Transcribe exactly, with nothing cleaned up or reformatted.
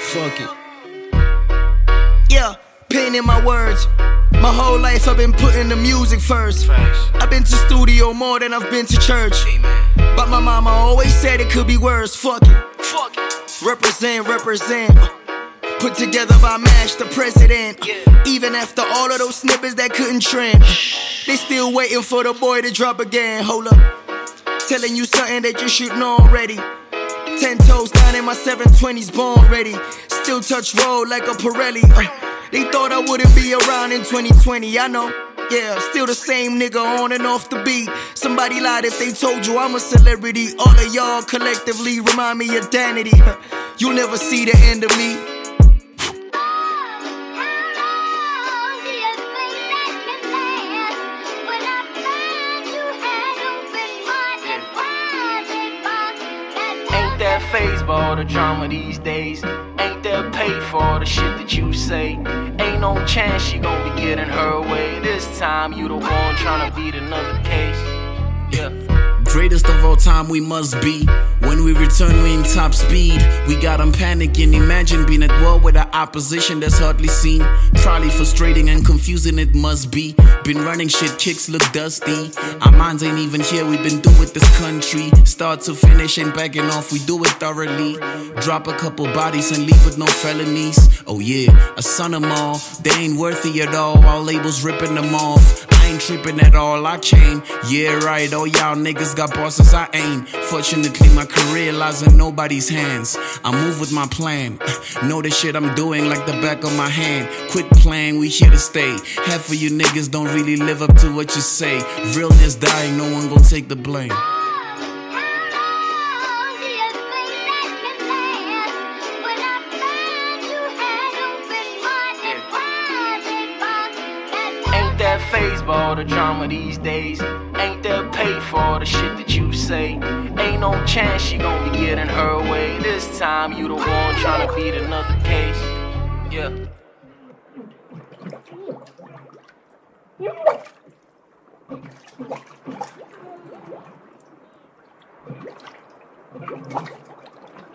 fuck it. Yeah, pain in my words. My whole life I've been putting the music first. I've been to studio more than I've been to church. But my mama always said it could be worse. Fuck it. Represent, represent. Put together by Mash, the president. Even after all of those snippets that couldn't trend, they still waiting for the boy to drop again. Hold up, telling you something that you should know already. Ten toes down in my seven twenties, born ready. Still touch roll like a Pirelli. uh, They thought I wouldn't be around in twenty twenty, I know. Yeah, still the same nigga on and off the beat. Somebody lied if they told you I'm a celebrity. All of y'all collectively remind me of Danity. You'll never see the end of me. That phase for all the drama these days. Ain't that pay for all the shit that you say? Ain't no chance she gon' be getting her way. This time you the one tryna beat another case. Yeah. Greatest of all time we must be. When we return we in top speed. We got them panicking. Imagine being at war with an opposition that's hardly seen. Probably frustrating and confusing it must be. Been running shit, kicks look dusty. Our minds ain't even here, we been through with this country. Start to finish, ain't backing off, we do it thoroughly. Drop a couple bodies and leave with no felonies. Oh yeah, a son of all, they ain't worthy at all. All labels ripping them off. I ain't tripping at all, I chain. Yeah right, all y'all niggas got bosses, I ain't. Fortunately my career lies in nobody's hands. I move with my plan. Know the shit I'm doing like the back of my hand. Quit playing, we here to stay. Half of you niggas don't really live up to what you say. Realness dying, no one gon' take the blame. That phase for all the drama these days. Ain't that pay for all the shit that you say? Ain't no chance she gon' be getting her way. This time you the one tryna beat another case. Yeah.